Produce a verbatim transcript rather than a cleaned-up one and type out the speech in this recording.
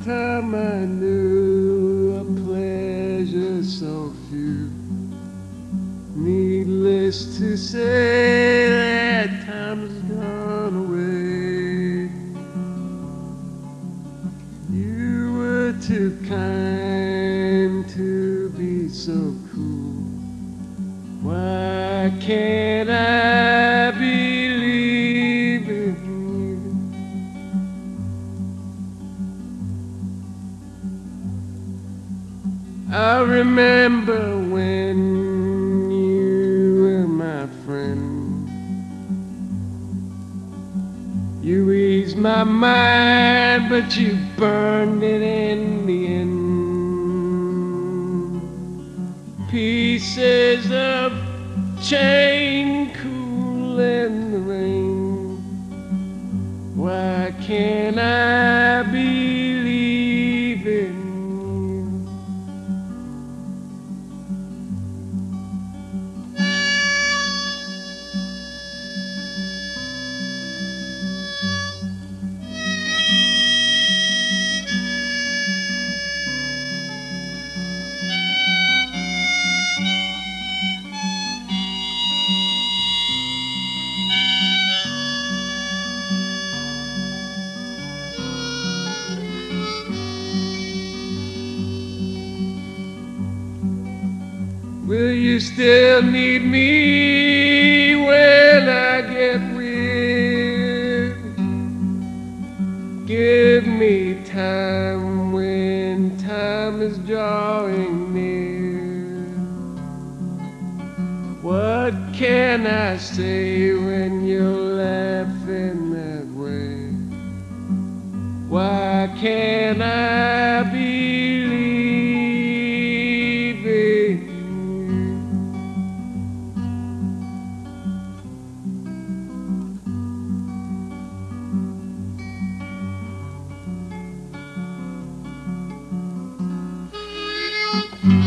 time I knew a pleasure so few. Needless to say, that time's gone away. You were too kind to be so cool. Why can't I believe in you? I remember when you were my friend. You eased my mind, but you burned it in the end. Pieces of chain cool in the rain. Why can't I believe in you? Will you still need me when I get weary? Give me time when time is drawing near. What can I say when you're laughing that way? Why can't I believe in you? Mm-hmm.